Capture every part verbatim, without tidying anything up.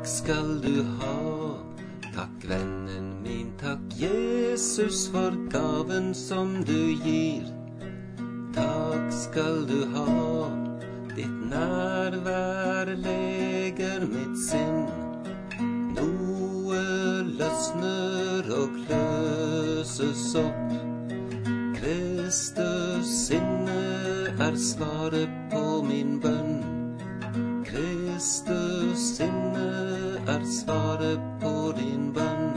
skal du ha. Takk, vennen min, takk, Jesus, for gaven som du gir. Takk skal du ha, ditt nærvær leger mitt sinn. Noe løsner og løses opp. Kristus sinne er svaret på min bønn. Kristus sinne er svaret på din bønn.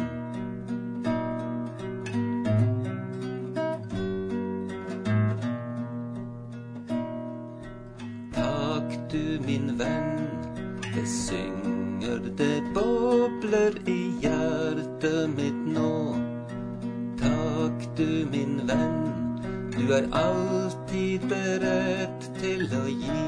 Takk du min venn, det synger, det bobler i hjertet mitt nå. Takk du min venn, du er alltid beredt til å gi.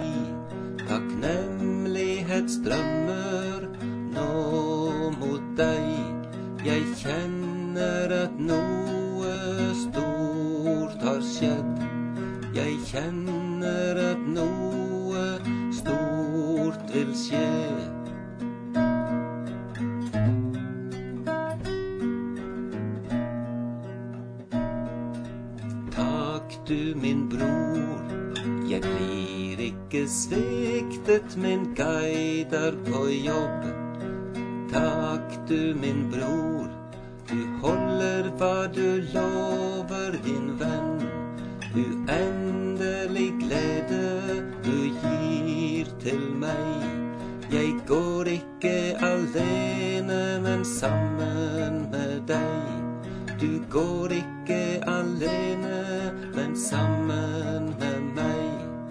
Takknemlighetsdrømmer nå mot deg. Jeg kjenner at noe stort har skjedd. Jeg kjenner at noe stort vil skje. Takk du min bror, jeg blir ikke sviktet, min guide er på jobb. Takk du min bror, du holder hva du lover din venn. Uendelig glede du gir til meg. Jeg går ikke alene, men sammen med deg. Du går ikke alene, men sammen med meg.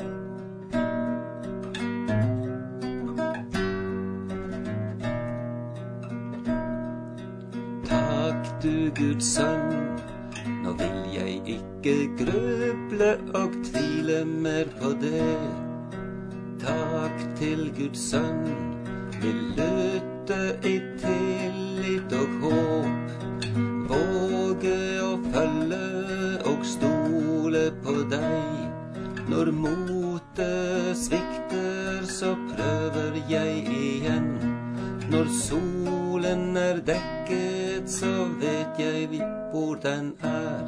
Takk du Guds sønn, nå vil jeg ikke gruble og tvile mer på det. Takk til Guds sønn, vil lytte i tillit og håp. Våge å følge og stole på deg. Når motet svikter, så prøver jeg igjen. Når solen er dekket, så vet jeg hvor den er.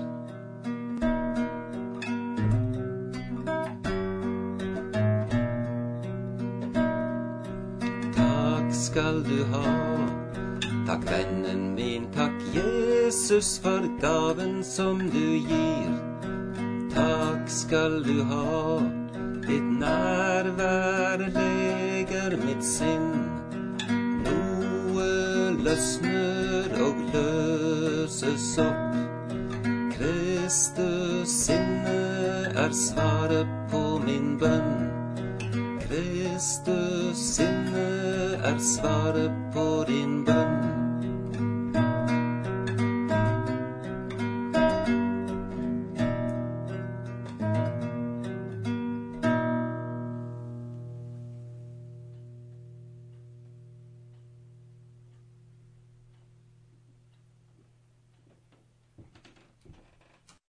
Takk skal du ha, takk vennen min, takk Jesus, for gaven som du gir. Takk skal du ha, ditt nærvær leger mitt sinn. Noe løsner og løses opp. Kristus sinne er svaret på min bønn. Kristus sinne er svaret på din bønn.